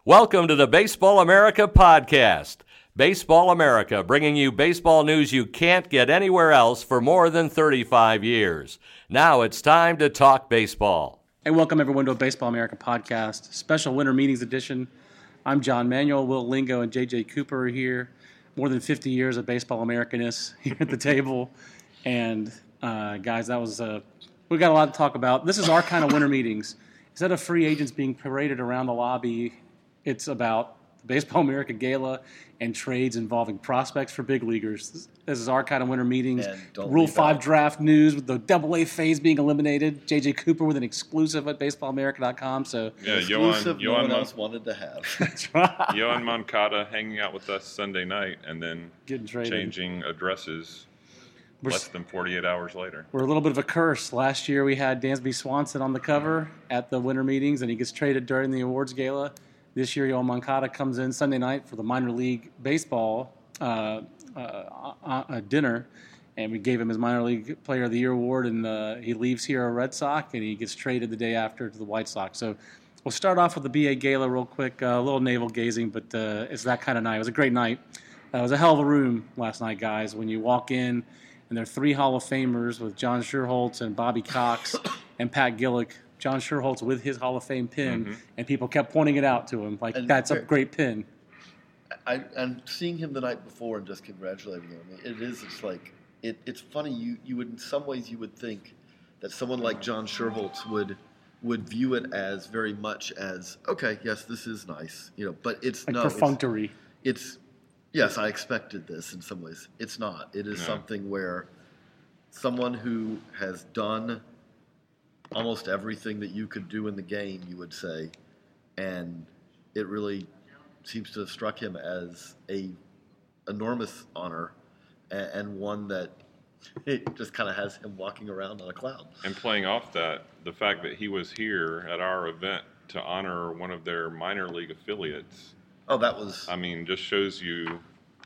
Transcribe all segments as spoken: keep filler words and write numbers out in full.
Welcome to the Baseball America podcast. Baseball America, bringing you baseball news you can't get anywhere else for more than thirty-five years. Now it's time to talk baseball. And welcome everyone to a Baseball America podcast, special winter meetings edition. I'm John Manuel, Will Lingo, and J J Cooper are here. More than fifty years of Baseball Americaness here at the table. And uh, guys, that was uh, we got a lot to talk about. This is our kind of winter meetings. Instead of free agents being paraded around the lobby, it's about the Baseball America Gala and trades involving prospects for big leaguers. This, this is our kind of winter meetings. Rule five out. Draft news with the double A phase being eliminated. J J Cooper with an exclusive at baseball america dot com. So yeah, exclusive Yoan, no Yoan one Mon- else wanted to have. That's right. Yoan Moncada hanging out with us Sunday night and then Getting traded. changing addresses We're, less than forty-eight hours later. We're a little bit of a curse. Last year we had Dansby Swanson on the cover at the winter meetings, and he gets traded during the awards gala. This year, Yoan Moncada comes in Sunday night for the minor league baseball uh, uh, uh, dinner, and we gave him his minor league player of the year award, and uh, he leaves here a Red Sox, and he gets traded the day after to the White Sox. So we'll start off with the B A Gala real quick, uh, a little navel gazing, but uh, it's that kind of night. It was a great night. Uh, it was a hell of a room last night, guys. When you walk in, and there are three Hall of Famers with John Schuerholz and Bobby Cox and Pat Gillick. John Schuerholz with his Hall of Fame pin, mm-hmm. and people kept pointing it out to him, like, and that's a great pin. I, and seeing him the night before and just congratulating him, it is, it's like, it, it's funny, you, you would, in some ways you would think that someone like John Schuerholz would would view it as very much as, okay, yes, this is nice, you know, but it's like no. perfunctory. It's, it's, yes, I expected this in some ways. It's not. It is no. something where someone who has done almost everything that you could do in the game, you would say, and it really seems to have struck him as a enormous honor and, and one that it just kind of has him walking around on a cloud. And playing off that, the fact that he was here at our event to honor one of their minor league affiliates. Oh, that was... I mean, just shows you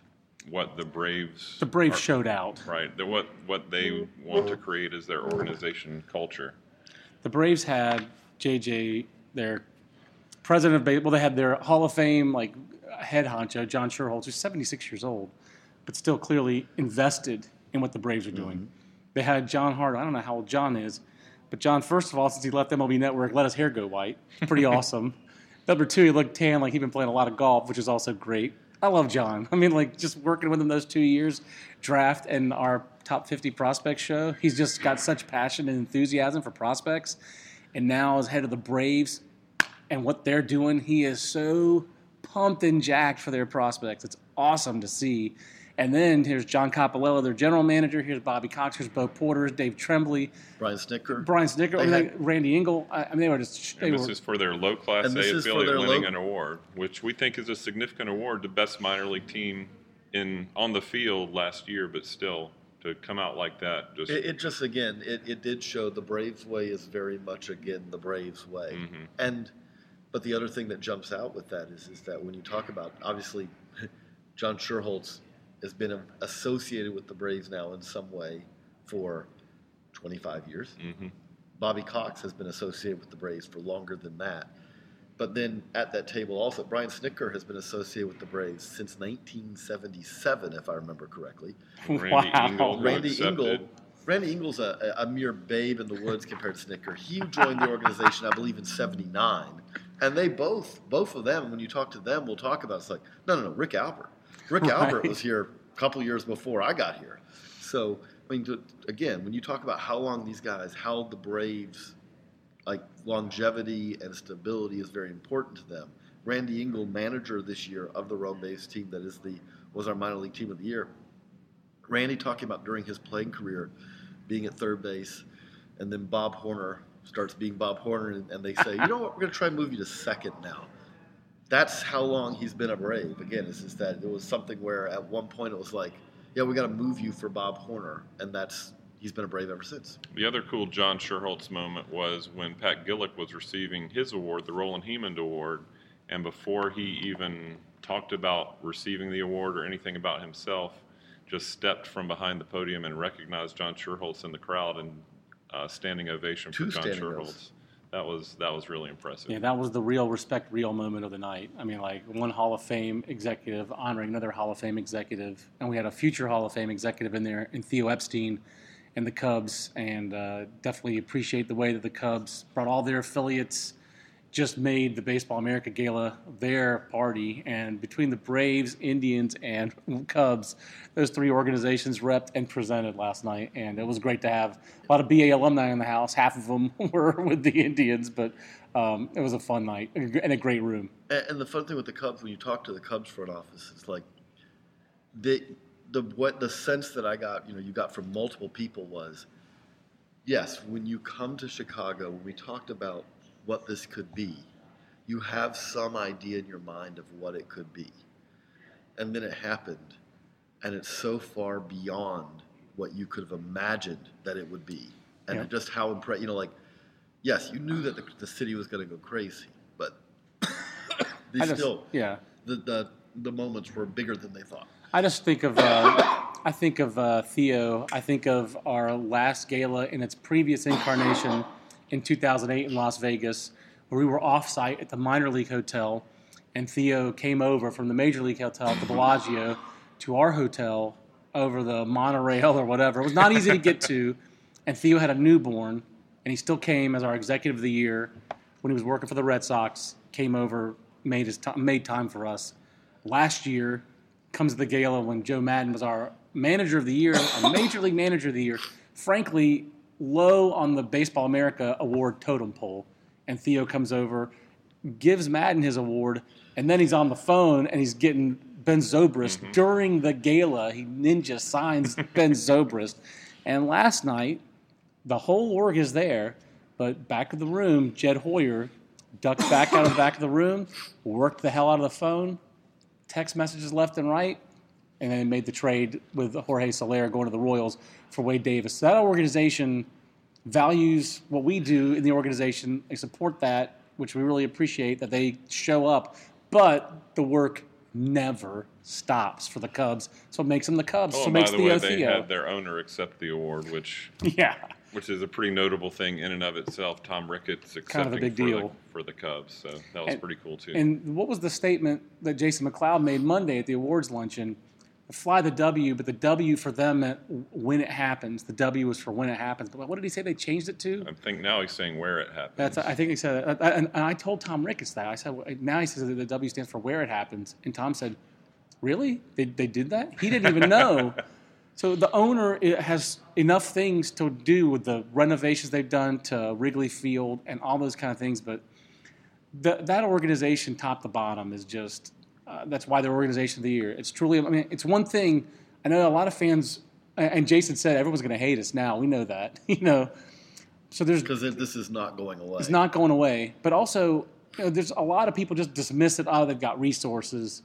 what the Braves... The Braves are, showed out. Right. The, what, what they want to create as their organization culture. The Braves had J J, their president of baseball. Well, they had their Hall of Fame like head honcho, John Schuerholz, who's seventy-six years old, but still clearly invested in what the Braves are doing. Mm-hmm. They had John Hart. I don't know how old John is, but John, first of all, since he left M L B Network, let his hair go white. Pretty awesome. Number two, he looked tan, like he'd been playing a lot of golf, which is also great. I love John. I mean, like, just working with him those two years, draft and our top fifty prospects show, he's just got such passion and enthusiasm for prospects. And now as head of the Braves and what they're doing, he is so pumped and jacked for their prospects. It's awesome to see. And then here's John Coppolella, their general manager. Here's Bobby Cox. Here's Bo Porter, Dave Tremblay. Brian Snitker. Brian Snitker. I mean, had, Randy Engel. I mean, they were just... They and this were, is for their low Class A affiliate winning low, an award, which we think is a significant award, the best minor league team in on the field last year, but still, to come out like that. just It, it just, again, it, it did show the Braves way is very much, again, the Braves way. Mm-hmm. And But the other thing that jumps out with that is, is that when you talk about, obviously, John Schuerholz has been associated with the Braves now in some way for twenty-five years. Mm-hmm. Bobby Cox has been associated with the Braves for longer than that. But then at that table also, Brian Snitker has been associated with the Braves since nineteen seventy-seven, if I remember correctly. Randy wow. Engel, Randy Engel. Randy Engel's a, a mere babe in the woods compared to Snitker. He joined the organization, I believe, in seventy-nine. And they both, both of them, when you talk to them, we'll talk about, it's like, no, no, no, Rick Albert. Rick right. Albert was here a couple years before I got here. So, I mean, to, again, when you talk about how long these guys held the Braves, like longevity and stability is very important to them. Randy Engel, manager this year of the Rome Braves team that is the was our minor league team of the year. Randy talking about during his playing career being at third base, and then Bob Horner starts being Bob Horner, and, and they say, you know what, we're going to try and move you to second now. That's how long he's been a Brave. Again, it's just that it was something where at one point it was like, yeah, we got to move you for Bob Horner, and that's he's been a Brave ever since. The other cool John Schuerholz moment was when Pat Gillick was receiving his award, the Roland Hemond Award, and before he even talked about receiving the award or anything about himself, just stepped from behind the podium and recognized John Schuerholz in the crowd, and uh, standing ovation Two for John Schuerholz. that was that was really impressive. Yeah, that was the real respect, real moment of the night. I mean, like one Hall of Fame executive honoring another Hall of Fame executive, and we had a future Hall of Fame executive in there, in Theo Epstein, and the Cubs, and uh, definitely appreciate the way that the Cubs brought all their affiliates, just made the Baseball America Gala their party, and between the Braves, Indians, and Cubs, those three organizations repped and presented last night, and it was great to have a lot of B A alumni in the house. Half of them were with the Indians, but um, it was a fun night and a great room. And, and the fun thing with the Cubs, when you talk to the Cubs front office, it's like the the what the sense that I got, you know, you got from multiple people was, yes, when you come to Chicago, when we talked about what this could be, you have some idea in your mind of what it could be. And then it happened, and it's so far beyond what you could have imagined that it would be. And Yeah. just how impressed, you know, like, yes, you knew that the, the city was going to go crazy, but they I just- still, yeah. the, the the moments were bigger than they thought. I just think of uh, I think of uh, Theo. I think of our last gala in its previous incarnation in two thousand eight in Las Vegas, where we were off-site at the minor league hotel, and Theo came over from the major league hotel at the Bellagio to our hotel over the monorail or whatever. It was not easy to get to, and Theo had a newborn, and he still came as our executive of the year when he was working for the Red Sox. Came over, made his t- made time for us. Last year, comes to the gala when Joe Madden was our manager of the year, our major league manager of the year. Frankly, low on the Baseball America award totem pole. And Theo comes over, gives Madden his award, and then he's on the phone and he's getting Ben Zobrist Mm-hmm. during the gala. He ninja signs Ben Zobrist. And last night, the whole org is there, but back of the room, Jed Hoyer ducked back out of the back of the room, worked the hell out of the phone, text messages left and right, and then made the trade with Jorge Soler going to the Royals for Wade Davis. So that organization values what we do in the organization. They support that, which we really appreciate that they show up. But the work never stops for the Cubs. So it makes them the Cubs. Oh, so it and by makes the Theo way, they Theo. had their owner accept the award, which Yeah. which is a pretty notable thing in and of itself. Tom Ricketts accepting Kind of a big for, deal. The, for the Cubs, so that was And- pretty cool too. And what was the statement that Jason McLeod made Monday at the awards luncheon? Fly the W, but the W for them meant when it happens. The W was for when it happens. But what did he say they changed it to? I think now he's saying where it happens. That's I think he said that. And, and I told Tom Ricketts that. I said, well, now he says that the W stands for where it happens. And Tom said, really? They, they did that? He didn't even know. So the owner has enough things to do with the renovations they've done to Wrigley Field and all those kind of things. But the, that organization, top to bottom, is just uh, that's why they're organization of the year. It's truly, I mean, it's one thing. I know a lot of fans, and Jason said everyone's going to hate us now. We know that, you know. So there's Because this is not going away. it's not going away. But also, you know, there's a lot of people just dismiss it. Oh, they've got resources.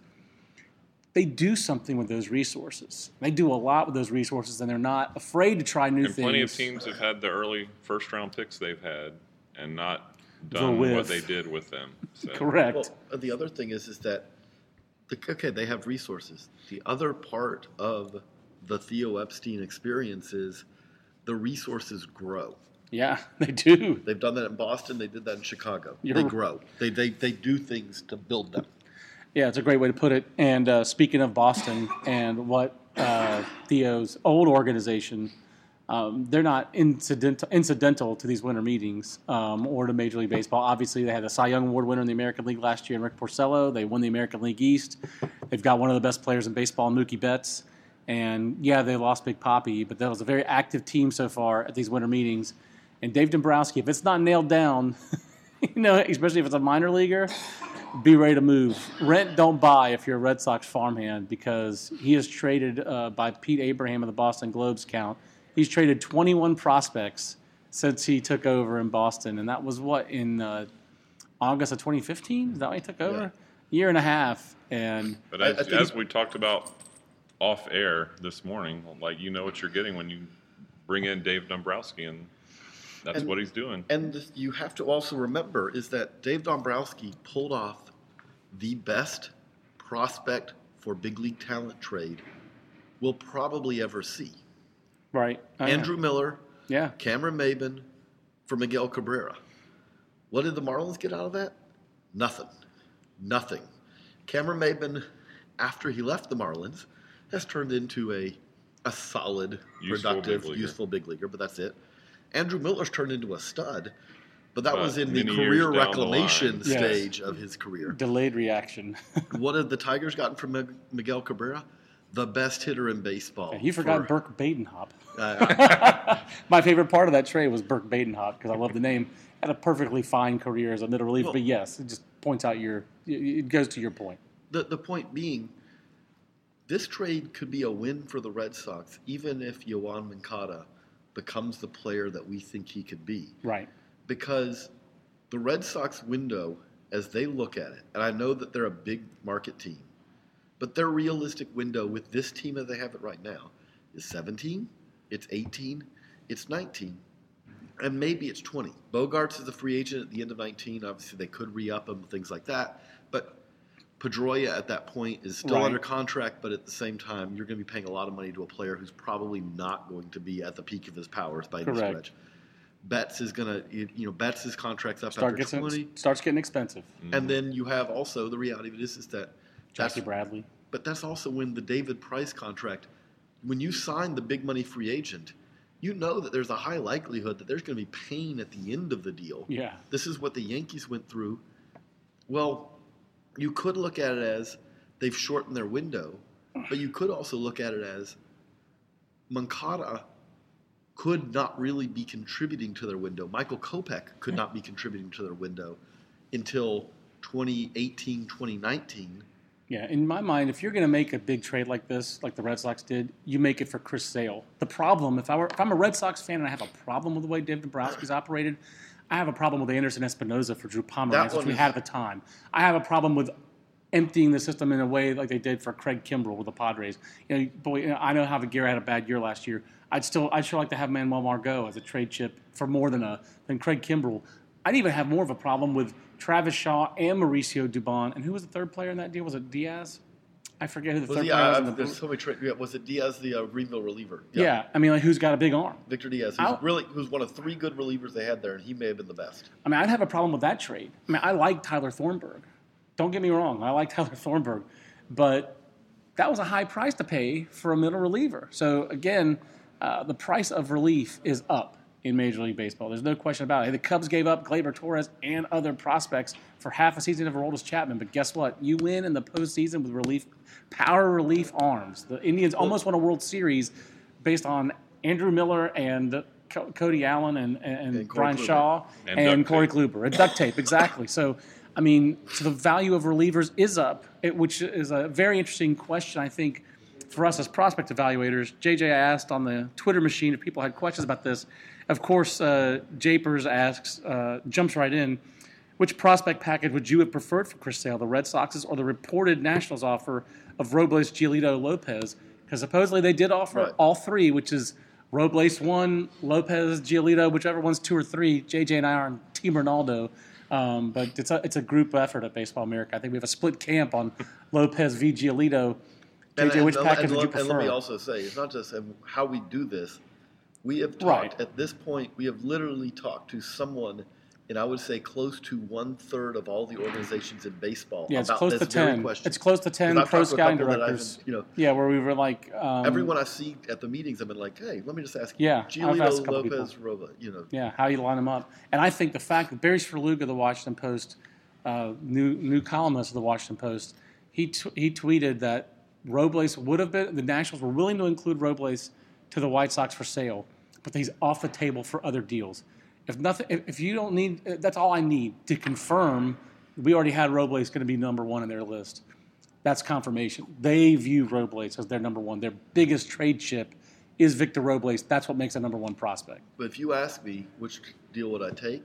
They do something with those resources. They do a lot with those resources, and they're not afraid to try new and things. plenty of teams have had the early first round picks they've had and not The done whiff. what they did with them. So. Correct. Well, the other thing is, is that, the, okay, they have resources. The other part of the Theo Epstein experience is the resources grow. Yeah, they do. They've done that in Boston. They did that in Chicago. You're- they grow. They, they they do things to build them. Yeah, it's a great way to put it. And uh, speaking of Boston and what uh, Theo's old organization, um, they're not incidental, incidental to these winter meetings um, or to Major League Baseball. Obviously, they had a Cy Young Award winner in the American League last year, in Rick Porcello. They won the American League East. They've got one of the best players in baseball, Mookie Betts. And, yeah, they lost Big Papi, but that was a very active team so far at these winter meetings. And Dave Dombrowski, if it's not nailed down, you know, especially if it's a minor leaguer, be ready to move. Rent, don't buy if you're a Red Sox farmhand, because he is traded uh, by Pete Abraham of the Boston Globe's count. He's traded twenty-one prospects since he took over in Boston, and that was what, in uh, August of twenty fifteen? Is that when he took over? Yeah. Year and a half. And But I- I as, think as it- we talked about off air this morning, like you know what you're getting when you bring in Dave Dombrowski, and that's And- what he's doing. And this, you have to also remember is that Dave Dombrowski pulled off the best prospect for big league talent trade we'll probably ever see. right. I know. Andrew Miller, Yeah. Cameron Maben for Miguel Cabrera. What did the Marlins get out of that? Nothing. Nothing. Cameron Maybin, after he left the Marlins, has turned into a a solid, Useful productive, big leaguer. useful big leaguer, but that's it. Andrew Miller's turned into a stud, but that But was in the many years career down the reclamation line. Yes. stage of his career. Delayed reaction. What have the Tigers gotten from Mig- Miguel Cabrera? The best hitter in baseball. And you forgot for- Burke Badenhop. Uh, My favorite part of that trade was Burke Badenhop because I love the name. Had a perfectly fine career as a middle reliever, Well- but yes, it just points out your. It goes to your point. the the point being, this trade could be a win for the Red Sox, even if Yoan Moncada becomes the player that we think he could be. Right. Because the Red Sox window, as they look at it, and I know that they're a big market team, but their realistic window with this team as they have it right now is seventeen, it's eighteen, it's nineteen, and maybe it's twenty. Bogarts is a free agent at the end of nineteen. Obviously, they could re-up him, things like that. But Pedroia at that point is still Right. under contract, but at the same time, you're going to be paying a lot of money to a player who's probably not going to be at the peak of his powers by any Correct. stretch. Betts is going to, you know, Betts' contract's up Start after gets twenty. starts getting expensive. And then you have also the reality of it is, is that that's, Jackie Bradley. but that's also when the David Price contract, when you sign the big money free agent, you know that there's a high likelihood that there's going to be pain at the end of the deal. Yeah. This is what the Yankees went through. Well, you could look at it as they've shortened their window, but you could also look at it as Moncada could not really be contributing to their window. Michael Kopech could not be contributing to their window until twenty eighteen, twenty nineteen. Yeah, in my mind, if you're going to make a big trade like this, like the Red Sox did, you make it for Chris Sale. The problem, if I were, if I'm a Red Sox fan and I have a problem with the way Dave Dombrowski's operated, I have a problem with Anderson Espinoza for Drew Pomeranz, That which one we is- had at the time. I have a problem with emptying the system in a way like they did for Craig Kimbrell with the Padres. You know, boy, you know, I know how Aguirre had a bad year last year. I'd still, I'd sure like to have Manuel Margot as a trade chip for more than a than Craig Kimbrell. I'd even have more of a problem with Travis Shaw and Mauricio Dubon. And who was the third player in that deal? Was it Diaz? I forget who the Was third he, player was. uh, In the, there's so many tra- yeah, was it Diaz, the uh, Greenville reliever? yeah. I mean, like, who's got a big arm? Victor Diaz, who's I'll- really who's one of three good relievers they had there, and he may have been the best. I mean, I'd have a problem with that trade. I mean, I like Tyler Thornburg. Don't get me wrong. I like Tyler Thornburg. But that was a high price to pay for a middle reliever. So, again, uh, the price of relief is up in Major League Baseball. There's no question about it. The Cubs gave up Gleyber Torres and other prospects for half a season of Aroldis Chapman. But guess what? You win in the postseason with relief, power relief arms. The Indians almost won a World Series based on Andrew Miller and Co- Cody Allen and, and, And Corey Brian Kluber. Shaw And and, duct Corey tape. Kluber. And duct tape, exactly. So, I mean, so the value of relievers is up, it, which is a very interesting question, I think, for us as prospect evaluators. J J asked on the Twitter machine if people had questions about this. Of course, uh, Japers asks, uh, jumps right in, which prospect package would you have preferred for Chris Sale, the Red Sox's or the reported Nationals offer of Robles, Giolito, Lopez? Because supposedly they did offer Right. all three, which is Robles one, Lopez, Giolito, whichever one's two or three. J J and I are on Team Ronaldo. Um, but it's a, it's a group effort at Baseball America. I think we have a split camp on Lopez v. Giolito. J And- J, and- which and- package and would you let- prefer? And let me also say, it's not just um, how we do this. We have talked, Right. at this point, we have literally talked to someone, and I would say close to one-third of all the organizations in baseball Yeah, it's about close this to very ten. question. It's close to ten 'Cause I've pro talked to a scouting couple that I've directors. been, you know, Yeah, where we were like, um, everyone I see at the meetings, I've been like, hey, let me just ask Yeah, I've Giolito, asked a couple Lopez, Roba, you know. yeah, how you line them up. And I think the fact that Barry Svrluga, the Washington Post, uh, new new columnist of the Washington Post, he t- he tweeted that Robles would have been the Nationals were willing to include Robles to the White Sox for sale, but he's off the table for other deals. If nothing, if, if you don't need, that's all I need to confirm. We already had Robles going to be number one in their list. That's confirmation. They view Robles as their number one. Their biggest trade chip is Victor Robles. That's what makes a number one prospect. But if you ask me which deal would I take,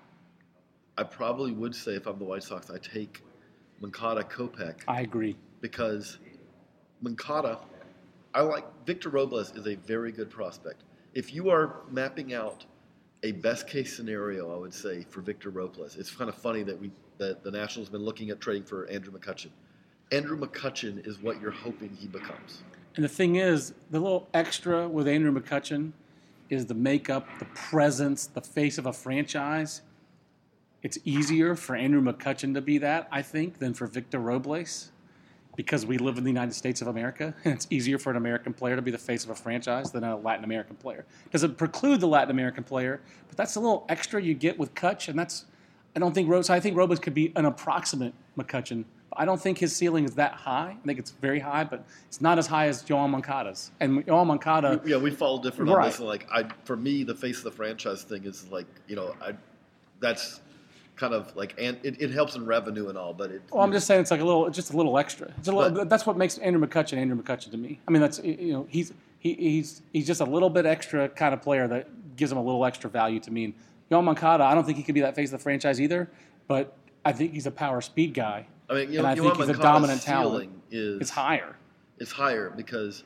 I probably would say if I'm the White Sox, I take Moncada Kopech. I agree. Because Moncada, I like Victor Robles is a very good prospect. If you are mapping out a best case scenario, I would say for Victor Robles, it's kind of funny that we that the Nationals have been looking at trading for Andrew McCutchen. Andrew McCutchen is what you're hoping he becomes. And the thing is, the little extra with Andrew McCutchen is the makeup, the presence, the face of a franchise. it's easier for Andrew McCutchen to be that, I think, than for Victor Robles, because we live in the United States of America, and it's easier for an American player to be the face of a franchise than a Latin American player. Doesn't preclude the Latin American player, but that's a little extra you get with Kutch, and that's I don't think Robles. I think Robles could be an approximate McCutchen. I don't think his ceiling is that high. I think it's very high, but it's not as high as Yoan Moncada's. And Yoan Moncada, yeah, we fall different on right. this. And like, I for me, the face of the franchise thing is like, you know, I that's kind of like, and it, it helps in revenue and all, but it. Well, I'm just saying it's like a little, just a little extra. It's a little, But- that's what makes Andrew McCutchen Andrew McCutchen to me. I mean, that's you know, he's he, he's he's just a little bit extra kind of player that gives him a little extra value to me. And Yoan Moncada, I don't think he could be that face of the franchise either, but I think he's a power speed guy. I mean, you and know, I think he's a Yoan dominant Moncada's talent. ceiling Is, It's higher. It's higher because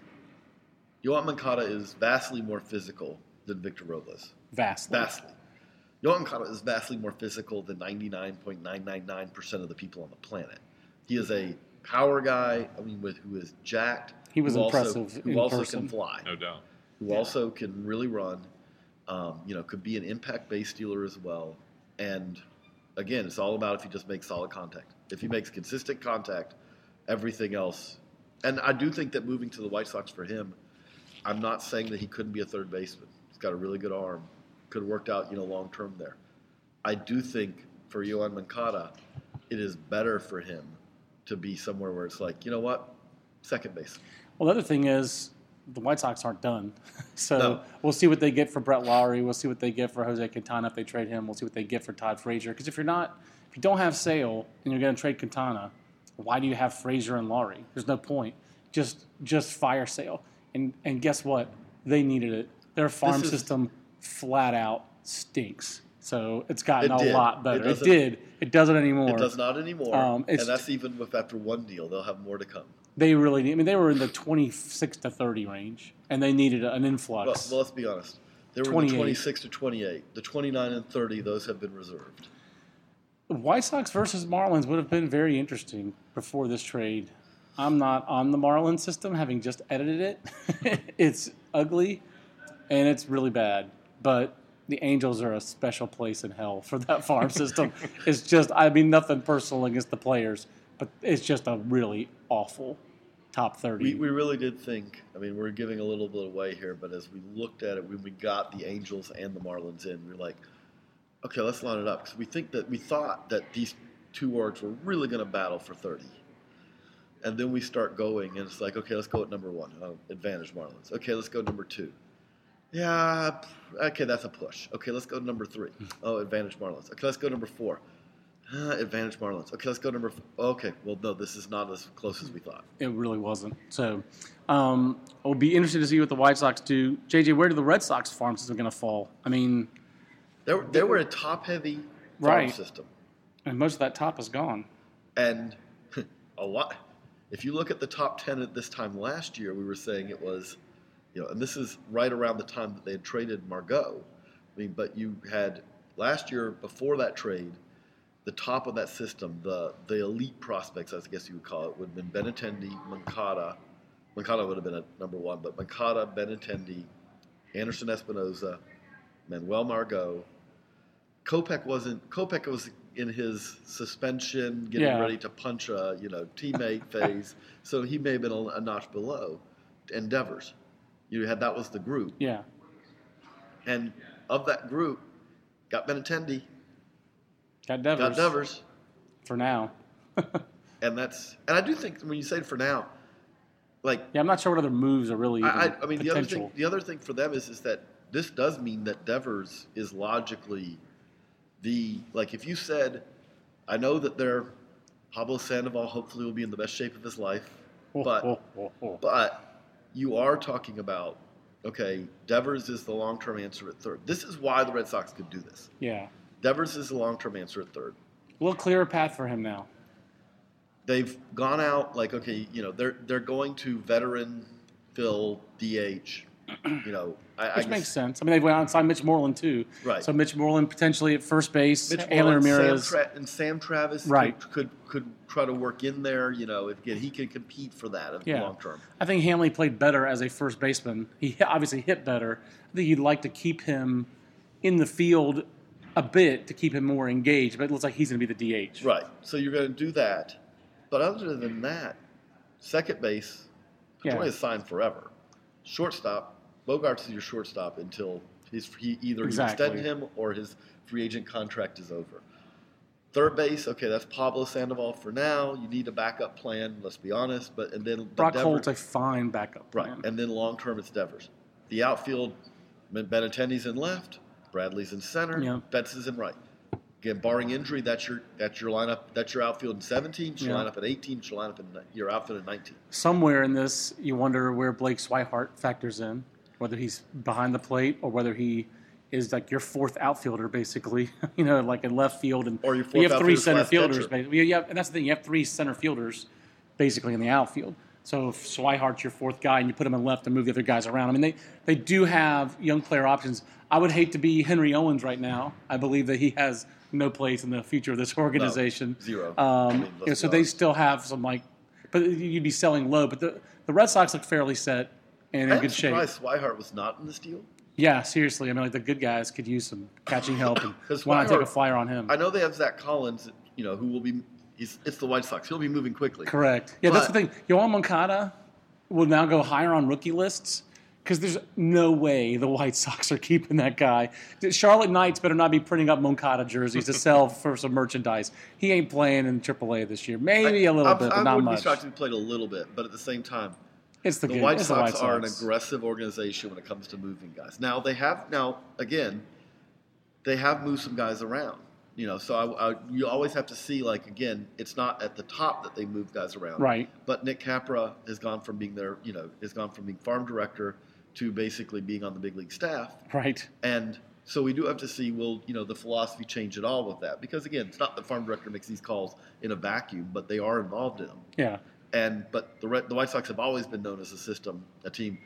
Yoan Moncada is vastly more physical than Victor Robles. Vastly. Vastly. Yoan Moncada is vastly more physical than ninety-nine point nine nine nine percent of the people on the planet. He is a power guy, I mean, with who is jacked. He was who impressive Also, in who also person. can fly. No doubt. Who Yeah. also can really run. Um, you know, could be an impact base stealer as well. And again, it's all about if he just makes solid contact. If he makes consistent contact, everything else. And I do think that moving to the White Sox for him, I'm not saying that he couldn't be a third baseman. He's got a really good arm. Could have worked out, you know, long term there. I do think for Yoan Moncada, it is better for him to be somewhere where it's like, you know what, second base. Well, the other thing is the White Sox aren't done. So No. we'll see what they get for Brett Lowry. We'll see what they get for Jose Quintana if they trade him. We'll see what they get for Todd Frazier. Because if you're not, if you don't have Sale and you're going to trade Quintana, why do you have Frazier and Lowry? There's no point. Just just fire Sale. And and guess what? They needed it. Their farm This is- system flat out stinks. So it's gotten It a did. lot It better. It, doesn't- did. It doesn't anymore. It does not anymore. Um, it's- and that's even with after one deal. They'll have more to come. They really need. I mean, they were in the twenty-six to thirty range, and they needed an Well, influx. well, let's be honest. They were in twenty-eight. the twenty-six to twenty-eight. The twenty-nine and thirty, those have been reserved. White Sox versus Marlins would have been very interesting before this trade. I'm not on the Marlins system, having just edited it. It's ugly, and it's really bad. But the Angels are a special place in hell for that farm system. It's just, I mean, nothing personal against the players, but it's just a really awful top thirty. We, we really did think, I mean, we're giving a little bit away here, but as we looked at it, when we got the Angels and the Marlins in, we were like, okay, let's line it up. Because we think that we thought that these two orgs were really going to battle for thirty. And then we start going, and it's like, okay, let's go at number one. Oh, advantage Marlins. Okay, let's go number two. Yeah, okay, that's a push. Okay, let's go to number three. Oh, advantage Marlins. Okay, let's go number four. Uh, advantage Marlins. Okay, let's go number. F- okay, well, no, this is not as close as we thought. It really wasn't. So um, it'll be interesting to see what the White Sox do. J J, where do the Red Sox farm system going to fall? I mean, They were, they were a top-heavy farm Right. system, and most of that top is gone. and a lot. If you look at the top ten at this time last year, we were saying it was, you know, and this is right around the time that they had traded Margot. I mean, but you had last year before that trade, the top of that system, the the elite prospects, I guess you would call it, would have been Benintendi, Moncada. Moncada would have been at number one, but Moncada, Benintendi, Anderson Espinoza, Manuel Margot. Kopech wasn't. Kopech was in his suspension, getting Yeah. ready to punch a you know teammate phase, so he may have been a, a notch below. And Devers, you had that was the group, Yeah. and of that group, got Benintendi, Got Devers, got Devers, for now. and that's. And I do think when you say for now, like Yeah, I'm not sure what other moves are really I, I, even I mean the other potential. thing, the other thing for them is is that this does mean that Devers is logically the like if you said, I know that they're Pablo Sandoval hopefully will be in the best shape of his life, but Oh, oh, oh. but you are talking about okay, Devers is the long term answer at third. This is why the Red Sox could do this. Yeah. Devers is the long term answer at third. A little clearer path for him now. They've gone out like okay, you know they're they're going to veteran Phil D H. You know, I, I Which guess- makes sense. I mean, they went out and signed Mitch Moreland, too. Right. So Mitch Moreland potentially at first base. Mitch Allen Moreland, Ramirez. Sam Tra- and Sam Travis Right. could, could could try to work in there. You know, if again, he could compete for that in the Yeah. long term. I think Hanley played better as a first baseman. He obviously hit better. I think you'd like to keep him in the field a bit to keep him more engaged, but it looks like he's going to be the D H. Right. So you're going to do that. But other than that, second base, Pedroia Yeah. is signed forever. Shortstop, Bogarts is your shortstop until he's he, either Exactly. you extend him or his free agent contract is over. Third base, okay, that's Pablo Sandoval for now. You need a backup plan, let's be honest. But and then but Brock Devers- Holt's a fine backup right, plan. and then long term it's Devers. The outfield, Benintendi's in left, Bradley's in center, Yeah. Betts is in right. Again, barring injury, that's your that's your lineup. That's your outfield in seventeen. Your Yeah. lineup at eighteen. Your lineup in your outfield in nineteen. Somewhere in this, you wonder where Blake Swihart factors in, whether he's behind the plate or whether he is like your fourth outfielder, basically. you know, like in left field, and Or your you fourth have three outfielder center slash fielders. catcher. Basically, you have, and that's the thing. You have three center fielders, basically in the outfield. So if Swihart's your fourth guy, and you put him in left and move the other guys around. I mean, they they do have young player options. I would hate to be Henry Owens right now. I believe that he has no place in the future of this organization. zero. Um, I mean, let's you know, so be they honest. still have some like, but you'd be selling low. But the the Red Sox look fairly set and in I'm good shape. surprised Swihart was not in this deal. Yeah, seriously. I mean, like the good guys could use some catching help, and 'Cause why not take a Swihart- flyer on him? I know they have Zach Collins, you know, who will be. He's, it's the White Sox. He'll be moving quickly. Correct. Yeah, that's the But- thing. Yohan Moncada will now go higher on rookie lists because there's no way the White Sox are keeping that guy. Charlotte Knights better not be printing up Moncada jerseys to sell for some merchandise. He ain't playing in triple A this year. Maybe a little I'm- bit, I but not wouldn't be much. shocked if he played a little bit, but at the same time, It's the, the good, White it's the Sox White are an Sox. aggressive organization when it comes to moving guys. Now they have now again, they have moved some guys around. You know, so I, I, you always have to see like again, it's not at the top that they move guys around. Right. But Nick Capra has gone from being their, you know, has gone from being farm director to basically being on the big league staff. Right. And so we do have to see, will, you know, the philosophy change at all with that? Because again, it's not the farm director makes these calls in a vacuum, but they are involved in them. Yeah. And but the Red, the White Sox have always been known as a system, a team.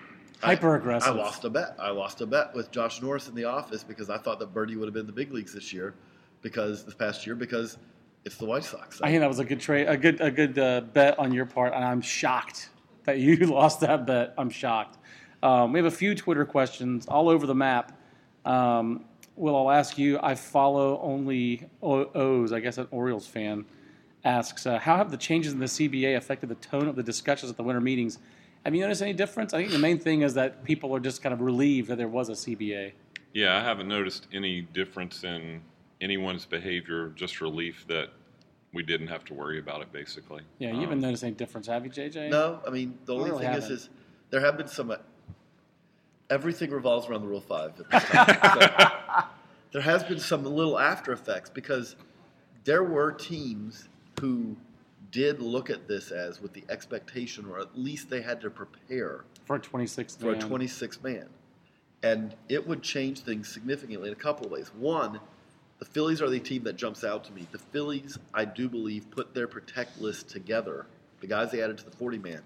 Hyper I, aggressive. I lost a bet. I lost a bet with Josh Norris in the office because I thought that Birdie would have been in the big leagues this year, because this past year because it's the White Sox. I think that was a good trade, a good a good uh, bet on your part, and I'm shocked that you lost that bet. I'm shocked. Um, we have a few Twitter questions all over the map. Um, Will, I'll ask you. I follow only o- O's. I guess an Orioles fan asks, uh, how have the changes in the C B A affected the tone of the discussions at the winter meetings? Have you noticed any difference? I think the main thing is that people are just kind of relieved that there was a C B A. Yeah, I haven't noticed any difference in anyone's behavior, just relief that we didn't have to worry about it, basically. Yeah, you Um, haven't noticed any difference, have you, J J? No, I mean the only really thing is, haven't. is there have been some. Everything revolves around the Rule Five at this time. So, there has been some little after effects because there were teams who did look at this as with the expectation, or at least they had to prepare For a twenty-six for man. a twenty-six man. And it would change things significantly in a couple of ways. One, the Phillies are the team that jumps out to me. The Phillies, I do believe, put their protect list together, the guys they added to the forty man,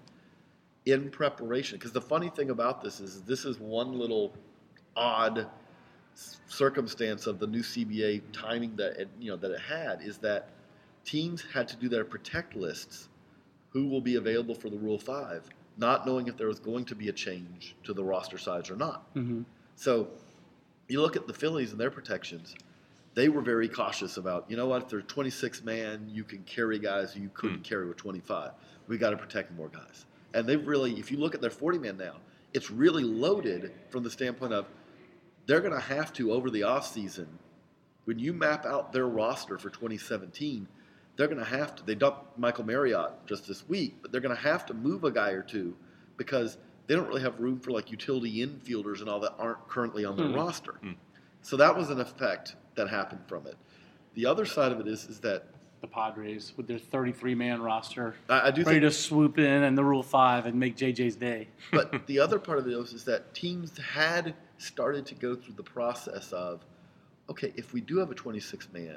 in preparation. Because the funny thing about this is this is one little odd circumstance of the new C B A timing that it, you know that it had, is that teams had to do their protect lists, who will be available for the Rule Five, not knowing if there was going to be a change to the roster size or not. Mm-hmm. So you look at the Phillies and their protections, they were very cautious about, you know what, if they're twenty-six man, you can carry guys who you couldn't Hmm. carry with twenty-five. We got to protect more guys. And they've really, if you look at their forty man now, it's really loaded from the standpoint of they're going to have to, over the offseason, when you map out their roster for twenty seventeen, they're going to have to, they dumped Michael Marriott just this week, but they're going to have to move a guy or two because they don't really have room for like utility infielders and all that aren't currently on their Hmm. roster. Hmm. So that was an effect that happened from it. The other side of it is, is that The Padres with their thirty-three man roster, I, I do ready think, to swoop in and the Rule Five and make J J's day. but the other part of it is, is that teams had started to go through the process of, okay, if we do have a twenty-six man,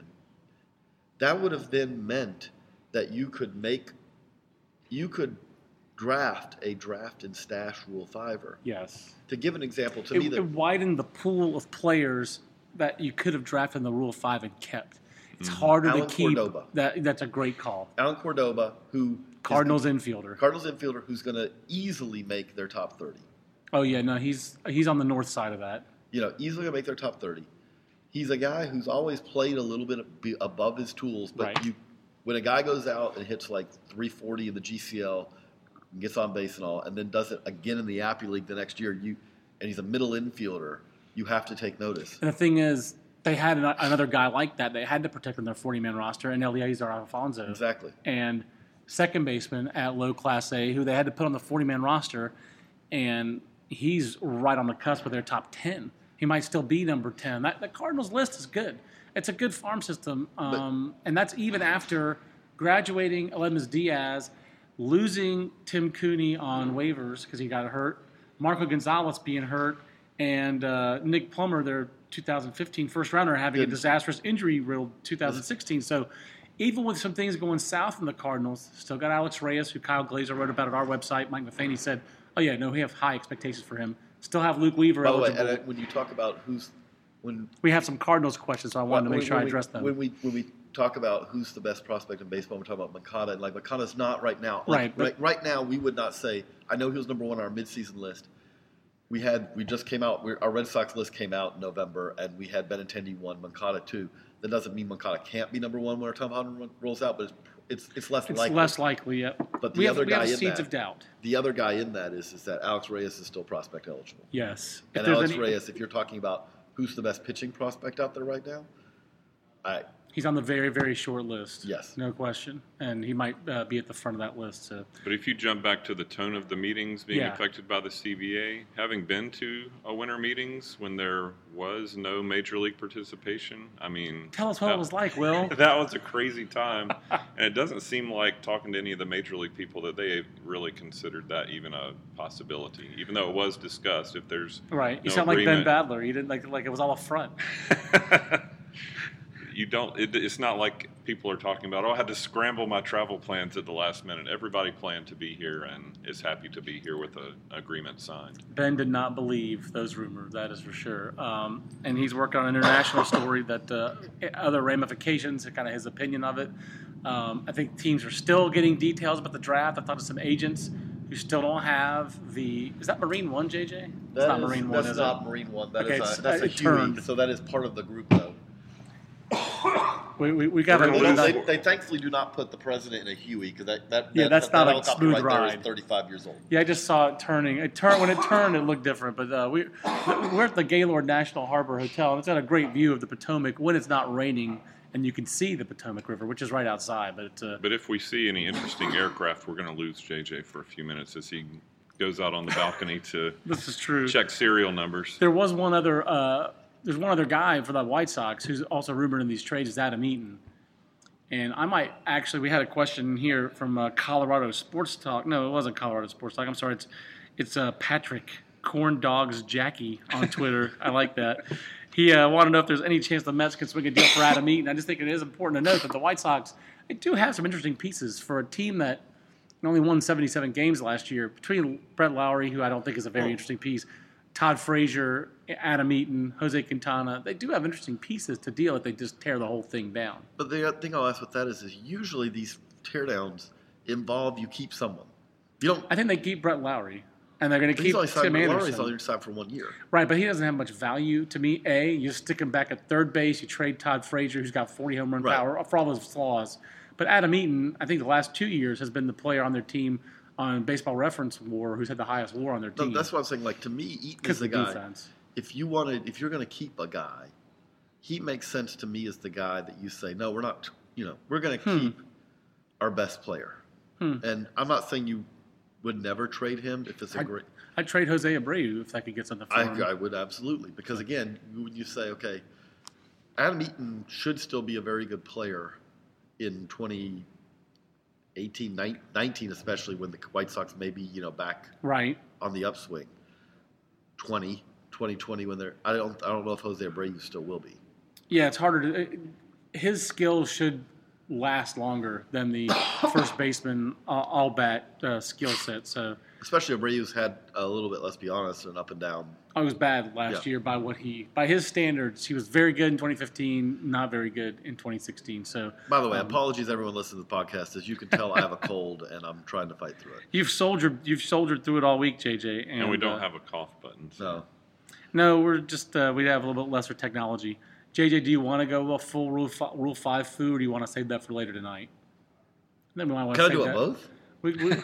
that would have then meant that you could make, you could draft a draft and stash Rule Fiver. Yes, To give an example, to me, it, that it widened the pool of players that you could have drafted in the Rule Five and kept. It's harder Alan to keep. Cordoba. That that's a great call. Alan Cordoba, who is Cardinals the- infielder. Cardinals infielder, who's going to easily make their top thirty. Oh yeah, no, he's he's on the north side of that. You know, easily going to make their top thirty. he's a guy who's always played a little bit be- above his tools. But Right. you, when a guy goes out and hits like three forty in the G C L, and gets on base and all, and then does it again in the Appy League the next year, you and he's a middle infielder, you have to take notice. And the thing is, they had an, another guy like that. They had to protect on their forty-man roster, and Eliezer Alfonso. Exactly. And second baseman at low Class A, who they had to put on the forty-man roster, and he's right on the cusp of their top ten. He might still be number ten. That, the Cardinals list is good. It's a good farm system, um, and that's even after graduating Aledmus Diaz, losing Tim Cooney on waivers because he got hurt, Marco Gonzalez being hurt, and uh, Nick Plummer, their two thousand fifteen first rounder, having a Good. disastrous injury-riddled two thousand sixteen. So even with some things going south in the Cardinals, still got Alex Reyes, who Kyle Glazer wrote about at our website. Mike Matheny said, oh, yeah, no, we have high expectations for him. Still have Luke Weaver By the way, eligible. and I, when you talk about who's when We have some Cardinals questions, so I wanted to make when- sure I when we- addressed them. When we when we talk about who's the best prospect in baseball, we're talking about Makata, and like Makata's not right now. Like, Right, but- right, right now, we would not say. I know he was number one on our midseason list. We had we just came out. We're, our Red Sox list came out in November, and we had Benintendi one, Makata two. That doesn't mean Makata can't be number one when our Tom Holland run- rolls out, but it's it's, it's less It's likely. less likely, yeah. But the we have, other we guy have in seeds that- of doubt. The other guy in that is is that Alex Reyes is still prospect eligible. Yes. If And there's Alex any- Reyes, if you're talking about who's the best pitching prospect out there right now, I He's on the very, very short list. Yes. No question. And he might uh, be at the front of that list. So. But if you jump back to the tone of the meetings being Yeah. affected by the C B A, having been to a winter meetings when there was no major league participation, I mean, Tell us what that, it was like, Will. that was a crazy time, and it doesn't seem like talking to any of the major league people that they really considered that even a possibility, even though it was discussed. If there's Right. You no sound like Ben agreement- Badler. You didn't like like it was all a front. You don't. It, it's not like people are talking about. Oh, I had to scramble my travel plans at the last minute. Everybody planned to be here and is happy to be here with an agreement signed. Ben did not believe those rumors, that is for sure. Um, and he's working on an international story that uh, other ramifications, kind of his opinion of it. Um, I think teams are still getting details about the draft. I talked to some agents who still don't have the. Is that Marine One, J J? It's That not is- Marine One, That's is not it? Marine One. That Okay, is it's- a, that's uh, a it Huey. turned. So that is part of the group, though. We, we, we got We're to. gonna They, lose they, that- they thankfully do not put the president in a Huey because that, that Yeah, that, that's that not a helicopter smooth right there ride. is thirty-five years old. Yeah, I just saw it turning. It turned when it turned. It looked different, but uh, we we're at the Gaylord National Harbor Hotel, and it's got a great view of the Potomac when it's not raining, and you can see the Potomac River, which is right outside. But it's uh, But if we see any interesting aircraft, we're going to lose J J for a few minutes as he goes out on the balcony to this is true. check serial numbers. There was one other. Uh, there's one other guy for the White Sox who's also rumored in these trades is Adam Eaton. And I might actually, we had a question here from uh, Colorado Sports Talk. No, it wasn't Colorado Sports Talk. I'm sorry. It's it's uh, Patrick Corn Dogs Jackie on Twitter. I like that. He uh, wanted to know if there's any chance the Mets can swing a deal for Adam Eaton. I just think it is important to note that the White Sox, they do have some interesting pieces for a team that only won seventy-seven games last year. Between Brett Lowry, who I don't think is a very interesting piece, Todd Frazier, Adam Eaton, Jose Quintana, they do have interesting pieces to deal if they just tear the whole thing down. But the other thing I'll ask with that is, is usually these teardowns involve you keep someone. You don't. I think they keep Brett Lowry, and they're going to He's keep only signed. Tim Lowry's Anderson. only signed for one year. Right, but he doesn't have much value to me. A, you stick him back at third base. You trade Todd Frazier, who's got forty home run Right. power, for all those flaws. But Adam Eaton, I think the last two years, has been the player on their team on Baseball Reference WAR who's had the highest WAR on their No, team. that's what I'm saying. Like to me, Eaton because is the of the guy. defense. If you wanted, if you're going to keep a guy, he makes sense to me as the guy that you say, no, we're not. You know, we're going to Hmm. keep our best player. Hmm. And I'm not saying you would never trade him if it's a I- great. I'd trade Jose Abreu if I could get something for I, him. I would absolutely, because again, when you say, okay, Adam Eaton should still be a very good player in twenty eighteen, nineteen, especially when the White Sox may be, you know, back Right. on the upswing. twenty, twenty twenty when they're, I don't, I don't know if Jose Abreu still will be. Yeah, it's harder to. His skills should last longer than the first baseman uh, all bat uh, skill set. So Especially Abreu's had a little bit, let's be honest, an up and down. I was bad last Yeah. year by what he by his standards. He was very good in twenty fifteen, not very good in twenty sixteen. So By the way, um, apologies everyone listening to the podcast. As you can tell, I have a cold and I'm trying to fight through it. you've soldiered you've soldiered through it all week, J J. And, And we don't uh, have a cough button. So. So, No, we're just uh, we have a little bit lesser technology. J J, do you want to go a full Rule Five, Rule Five food, or do you want to save that for later tonight? Then we might want Can to I do save it that. both? We, we,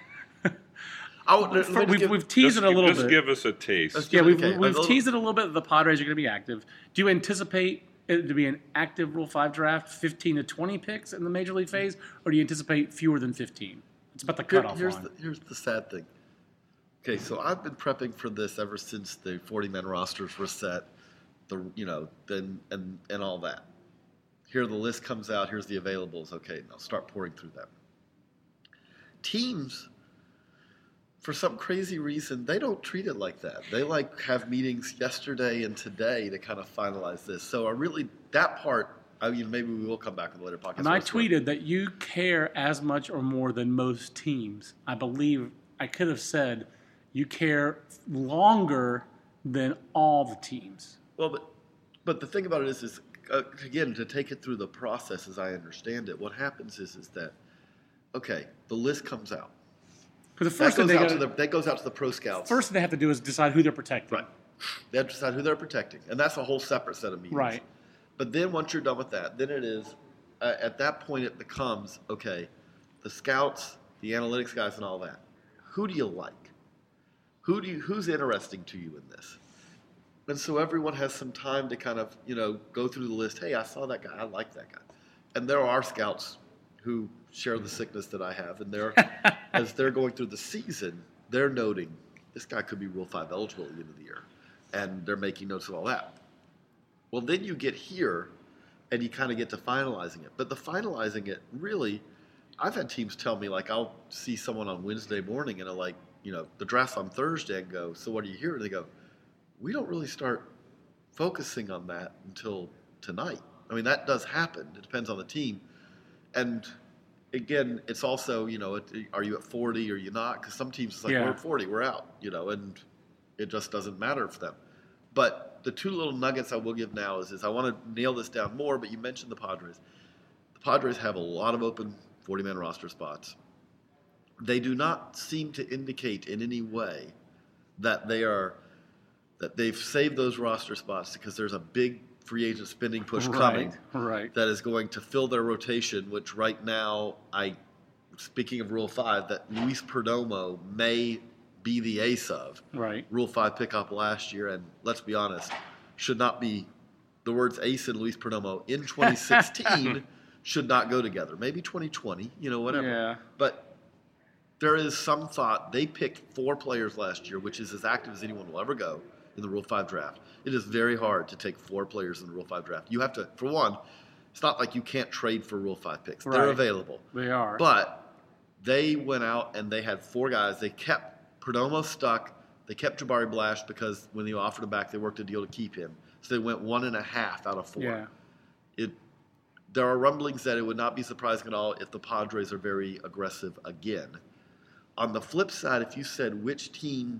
I would, let me for, just we've, give- we've teased Just, it a little just bit. give us a taste. Let's Yeah, give it- we've, okay, we've a little- teased it a little bit that the Padres are going to be active. Do you anticipate it to be an active Rule Five draft, fifteen to twenty picks in the Major League phase, or do you anticipate fewer than fifteen? It's about the Here- cutoff here's line. the, here's the sad thing. Okay, so I've been prepping for this ever since the forty-man rosters were set, the you know, then and and all that. Here the list comes out. Here's the availables. Okay, now start pouring through them. Teams, for some crazy reason, they don't treat it like that. They like have meetings yesterday and today to kind of finalize this. So I really that part. I mean, maybe we will come back with a later podcast. And I elsewhere. tweeted that you care as much or more than most teams. I believe I could have said you care longer than all the teams. Well, but but the thing about it is, is uh, again, to take it through the process as I understand it, what happens is is that okay, the list comes out. For the That first thing goes they out to got, the that goes out to the pro scouts. first thing they have to do is decide who they're protecting. Right. They have to decide who they're protecting, and that's a whole separate set of meetings. Right. But then once you're done with that, then it is uh, at that point it becomes okay, the scouts, the analytics guys, and all that. Who do you like? Who do you, who's interesting to you in this? And so everyone has some time to kind of, you know, go through the list. Hey, I saw that guy. I like that guy. And there are scouts who share the sickness that I have. And they're, as they're going through the season, they're noting this guy could be Rule five eligible at the end of the year. And they're making notes of all that. Well, then you get here and you kind of get to finalizing it. But the finalizing it, really, I've had teams tell me, like, I'll see someone on Wednesday morning and they're like, you know, the draft's on Thursday and go, so what do you hear? And they go, we don't really start focusing on that until tonight. I mean, that does happen. It depends on the team. And again, it's also, you know, are you at forty or are you not? Because some teams, it's like, Yeah. we're at forty, we're out, you know, and it just doesn't matter for them. But the two little nuggets I will give now is, is I want to nail this down more, but you mentioned the Padres. The Padres have a lot of open forty-man roster spots. They do not seem to indicate in any way that they are that they've saved those roster spots because there's a big free agent spending push coming Right. that is going to fill their rotation, which right now, I, speaking of Rule five, that Luis Perdomo may be the ace of. Right. Rule five pickup last year, and let's be honest, should not be, the words ace and Luis Perdomo in twenty sixteen should not go together. Maybe twenty twenty, you know, whatever. Yeah. But there is some thought. They picked four players last year, which is as active as anyone will ever go in the Rule five draft. It is very hard to take four players in the Rule five draft. You have to, for one, it's not like you can't trade for Rule five picks. They're Right. available. They are. But they went out and they had four guys. They kept Perdomo stuck. They kept Jabari Blash because when they offered him back, they worked a deal to keep him. So they went one and a half out of four. Yeah. It, there are rumblings that it would not be surprising at all if the Padres are very aggressive again. On the flip side, if you said which team,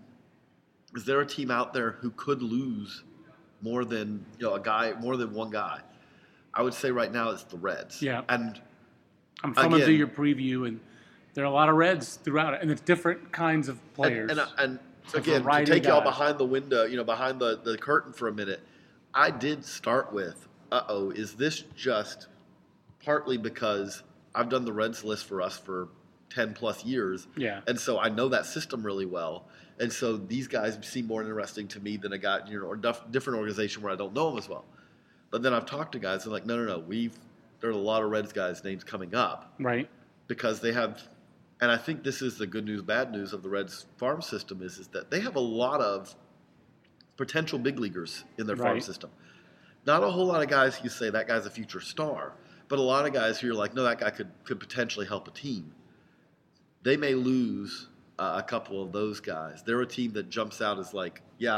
is there a team out there who could lose more than, you know, a guy, more than one guy? I would say right now it's the Reds. Yeah. And I'm thumbing again- through your preview, and there are a lot of Reds throughout it, and it's different kinds of players. And, and, and a again, to variety take of y'all guys. behind the window, you know, behind the, the curtain for a minute, I did start with, uh-oh, is this just partly because I've done the Reds list for us for ten plus years. Yeah. And so I know that system really well. And so these guys seem more interesting to me than a guy, you know, or dif- different organization where I don't know them as well. But then I've talked to guys and like, no, no, no, we've, there are a lot of Reds guys' names coming up right. because they have, and I think this is the good news, bad news of the Reds farm system is, is that they have a lot of potential big leaguers in their farm Right. system. Not a whole lot of guys who say that guy's a future star, but a lot of guys who you're like, no, that guy could, could potentially help a team. They may lose uh, a couple of those guys. They're a team that jumps out as like, yeah,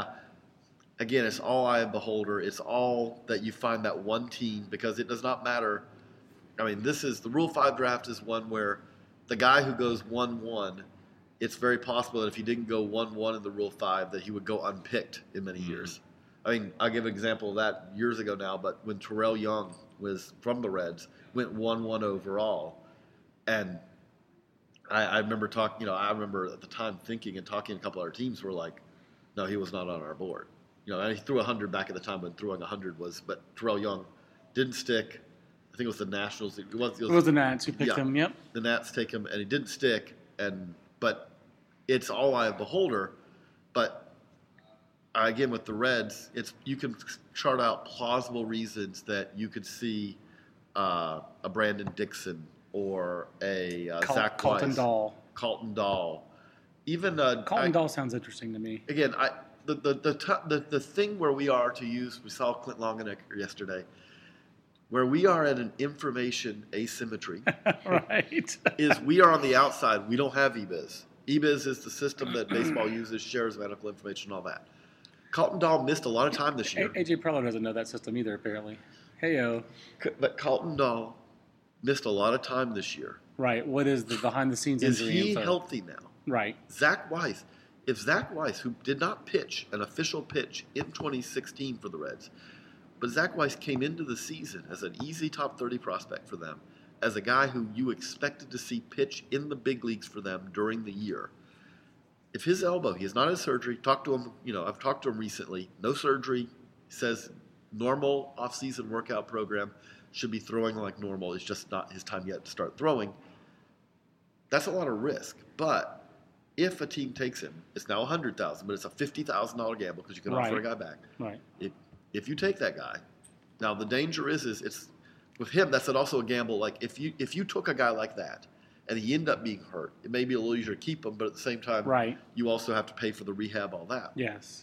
again, it's all eye of beholder. It's all that you find that one team because it does not matter. I mean, this is the Rule five draft is one where the guy who goes one one, it's very possible that if he didn't go one one in the Rule five, that he would go unpicked in many Mm-hmm. years. I mean, I'll give an example of that years ago now, but when Terrell Young was from the Reds, went one one overall, and I, I remember talking, you know, I remember at the time thinking and talking to a couple other teams were like, no, he was not on our board. you know, and he threw one hundred back at the time when throwing one hundred was, but Terrell Young didn't stick. I think it was the Nationals. It was, it was, It was the Nats who picked yeah, him, yep. The Nats take him, and he didn't stick. And but it's all eye of beholder. But again, with the Reds, it's you can chart out plausible reasons that you could see uh, a Brandon Dixon or a uh, Col- Zach Colton Weiss, Dahl. Colton Dahl, even uh, Colton I, Dahl sounds interesting to me. Again, I the the the, t- the the thing where we are to use we saw Clint Longenecker yesterday. Where we are at an information asymmetry Right. is we are on the outside. We don't have E B I S. E B I S is the system that baseball uses, shares medical information, all that. Colton Dahl missed a lot of time this year. A J Preller doesn't know that system either, apparently. Hey-o. But Colton Dahl missed a lot of time this year. Right. What is the behind-the-scenes Is injury he info? healthy now? Right. Zach Weiss. If Zach Weiss, who did not pitch an official pitch in twenty sixteen for the Reds, but Zach Weiss came into the season as an easy top thirty prospect for them, as a guy who you expected to see pitch in the big leagues for them during the year. If his elbow, he has not had surgery, talked to him, you know, I've talked to him recently, no surgery, says normal off-season workout program, should be throwing like normal, it's just not his time yet to start throwing. That's a lot of risk, but if a team takes him, it's now one hundred thousand dollars, but it's a fifty thousand dollars gamble because you can Right. offer a guy back. Right. If, if you take that guy, now the danger is, is it's with him. That's also a gamble. Like if you if you took a guy like that, and he ended up being hurt, it may be a little easier to keep him, but at the same time, Right. you also have to pay for the rehab, all that. Yes.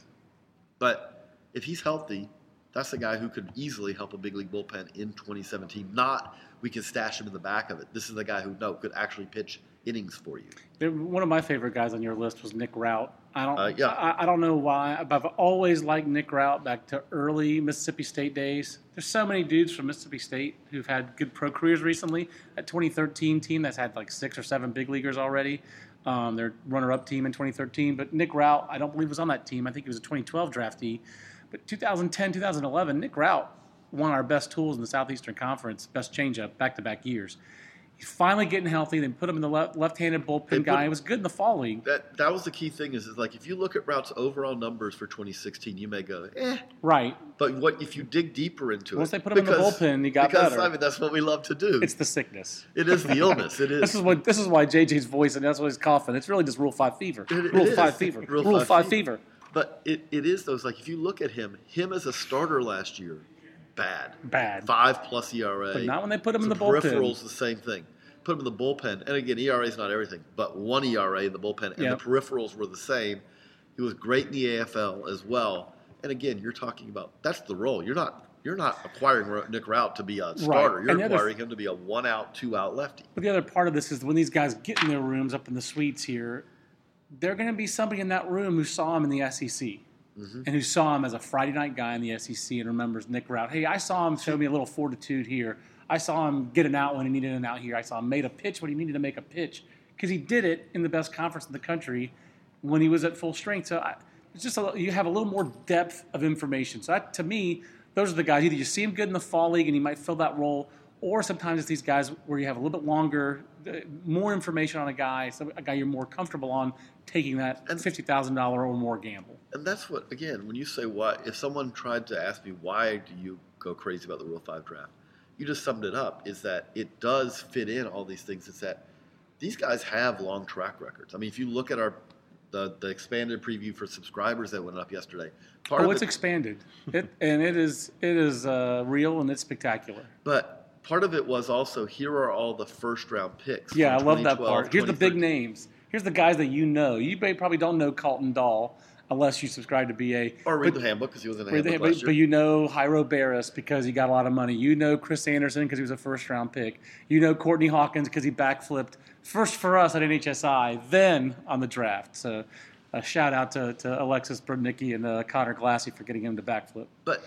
But if he's healthy, that's a guy who could easily help a big league bullpen in twenty seventeen. Not we can stash him in the back of it. This is the guy who no could actually pitch innings for you. There- One of my favorite guys on your list was Nick Rout. I don't. Uh, yeah. I, I don't know why, but I've always liked Nick Rout back to early Mississippi State days. There's so many dudes from Mississippi State who've had good pro careers recently. That twenty thirteen team that's had like six or seven big leaguers already. Um, their runner-up team in twenty thirteen, but Nick Rout, I don't believe was on that team. I think he was a twenty twelve draftee. But two thousand ten, two thousand eleven, Nick Rout, one of our best tools in the Southeastern Conference, best changeup back-to-back years. He's finally getting healthy. They put him in the left, left-handed bullpen They put- guy. He was good in the fall league. That that was the key thing is, is like if you look at Rout's overall numbers for twenty sixteen, you may go, eh. Right. But what if you dig deeper into Once it? they put him in the because- bullpen, he got because, better. I mean, that's what we love to do. It's the sickness. It is the illness. It is. This is what this is why J J's voice and that's why he's coughing. It's really just Rule Five fever. It- it Rule is. Five fever. Rule Rule, five Five, fever. fever. But it, it is those, like, if you look at him, him as a starter last year, bad. Bad. Five plus E R A. But not when they put him in The the bullpen. peripherals, the same thing. Put him in the bullpen. And again, E R A is not everything, but one E R A in the bullpen, and Yep. the peripherals were the same. He was great in the A F L as well. And again, you're talking about, that's the role. You're not you're not acquiring Ro- Nick Rout to be a starter. And You're the other- acquiring him to be a one-out, two-out lefty. But the other part of this is when these guys get in their rooms up in the suites here, they're going to be somebody in that room who saw him in the S E C. Mm-hmm. And who saw him as a Friday night guy in the S E C and remembers Nick Rout. Hey, I saw him show me a little fortitude here. I saw him get an out when he needed an out here. I saw him made a pitch when he needed to make a pitch because he did it in the best conference in the country when he was at full strength. So I, it's just a, you have a little more depth of information. So that, to me, those are the guys. Either you see him good in the fall league and he might fill that role, or sometimes it's these guys where you have a little bit longer, uh, more information on a guy, so a guy you're more comfortable on taking that And- fifty thousand dollars or more gamble. And that's what, again, when you say why, if someone tried to ask me why do you go crazy about the Rule five draft, you just summed it up, is that it does fit in all these things. It's that these guys have long track records. I mean, if you look at our the, the expanded preview for subscribers that went up yesterday, part Oh, of it's it, expanded, it, and it is it is uh, real and it's spectacular. but part of it was also, here are all the first round picks. Yeah, I from love that twenty twelve, part. Here's the big twenty thirteen. names. Here's the guys that you know. You may, probably don't know Colton Dahl unless you subscribe to B A. Or read but, the handbook because he was in the but, handbook but, last year. but you know Jairo Barris because he got a lot of money. You know Chris Anderson because he was a first round pick. You know Courtney Hawkins because he backflipped first for us at N H S I, then on the draft. So a shout out to, to Alexis Brudnicki and uh, Connor Glassy for getting him to backflip. But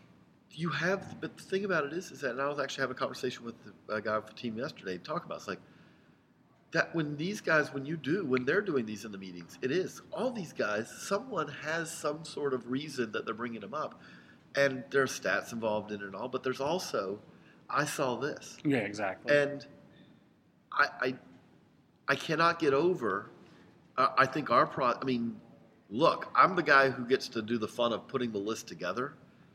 you have, but the thing about it is, is that, and I was actually having a conversation with a guy off the team yesterday to talk about, it's like, that when these guys, when you do, when they're doing these in the meetings, it is, all these guys, someone has some sort of reason that they're bringing them up. And there's stats involved in it and all, but there's also, I saw this. Yeah, exactly. And I, I, I cannot get over, uh, I think our pro, I mean, look, I'm the guy who gets to do the fun of putting the list together,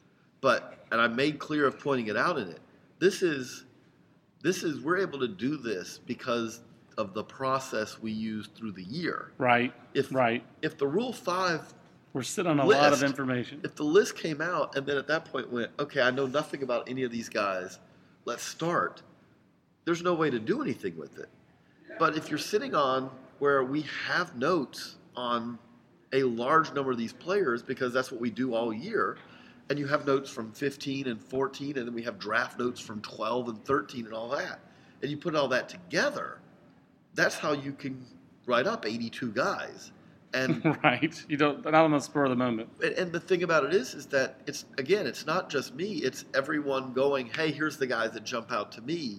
but and I made clear of pointing it out in it. This is this is we're able to do this because of the process we use through the year. Right. If right. if the Rule Five We're sitting on a list, lot of information. If the list came out and then at that point went, okay, I know nothing about any of these guys, let's start. There's no way to do anything with it. But if you're sitting on where we have notes on a large number of these players, because that's what we do all year, and you have notes from fifteen and fourteen, and then we have draft notes from twelve and thirteen and all that, and you put all that together, that's how you can write up eighty-two guys. And right. You don't, not on the spur of the moment. And the thing about it is, is that it's, again, it's not just me. It's everyone going, hey, here's the guys that jump out to me.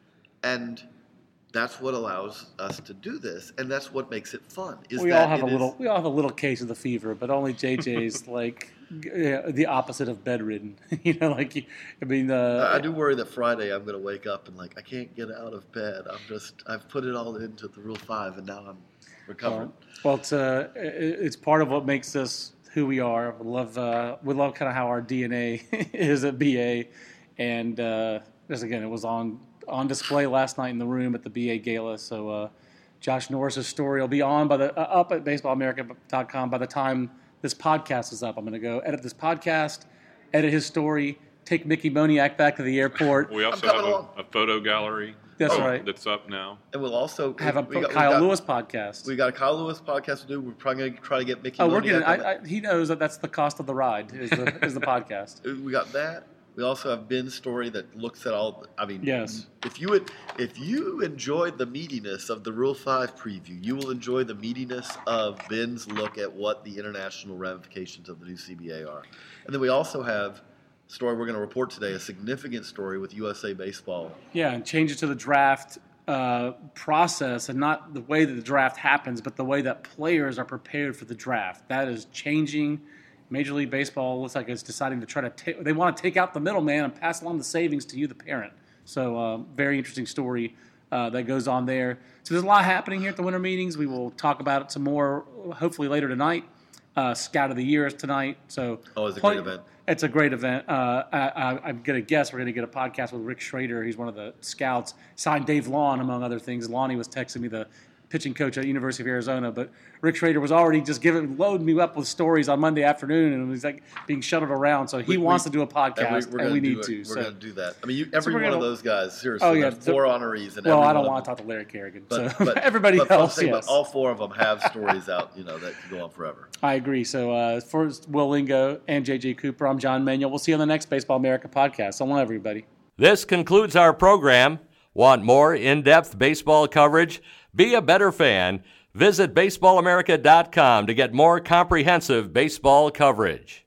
And that's what allows us to do this. And that's what makes it fun. Is we that all have a it little, is, we all have a little case of the fever, but only J J's like yeah, the opposite of bedridden. you know, like, I mean, uh, I do worry that Friday I'm going to wake up and like, I can't get out of bed. I'm just, I've put it all into the Rule Five and now I'm recovering. Well, well it's uh, it's part of what makes us who we are. We love uh, we love kind of how our D N A is at B A, and uh, just again, it was on on display last night in the room at the B A Gala. So uh, Josh Norris's story will be on by the uh, up at baseball america dot com by the time this podcast is up. I'm going to go edit this podcast, edit his story, take Mickey Moniak back to the airport. We also I'm have coming a, a photo gallery. That's oh, right. That's up now. And we'll also Have a we got, Kyle we got, Lewis podcast. We got a Kyle Lewis podcast to do. We're probably going to try to get Mickey. Oh, we're Moniak getting. on I, I, he knows that that's the cost of the ride. Is the is the podcast. that. We got that. We also have Ben's story that looks at all. I mean, Yes. If you would, if you enjoyed the meatiness of the Rule Five preview, you will enjoy the meatiness of Ben's look at what the international ramifications of the new C B A are. And then we also have a story we're going to report today, a significant story with U S A Baseball. Yeah, and change it to the draft uh, process, and not the way that the draft happens, but the way that players are prepared for the draft. That is changing. Major League Baseball looks like it's deciding to try to take, they want to take out the middleman and pass along the savings to you, the parent. So uh, very interesting story uh, that goes on there. So there's a lot happening here at the winter meetings. We will talk about it some more, hopefully later tonight. Uh, Scout of the Year is tonight. So Oh, it's a plenty- great event. It's a great event. Uh, I, I, I'm going to guess we're going to get a podcast with Rick Schrader. He's one of the scouts. Signed Dave Lawn, among other things. Lonnie was texting me, the pitching coach at University of Arizona. But Rick Schrader was already just giving, loading me up with stories on Monday afternoon, and it was like being shuttled around. So he We- wants we- to do a podcast, and we, gonna need do it. to. We're so. going to do that. I mean, you, every we're one gonna- of those guys, seriously, Oh, yeah, there's four honorees. And Well, every I don't one want of to them, talk to Larry Kerrigan. But, so but everybody but, but I'm else, saying, yes. but all four of them have stories out, you know, that can go on forever. I agree. So uh, for Will Lingo and J J Cooper, I'm John Manuel. We'll see you on the next Baseball America podcast. So long, everybody. This concludes our program. Want more in-depth baseball coverage? Be a better fan. Visit baseball america dot com to get more comprehensive baseball coverage.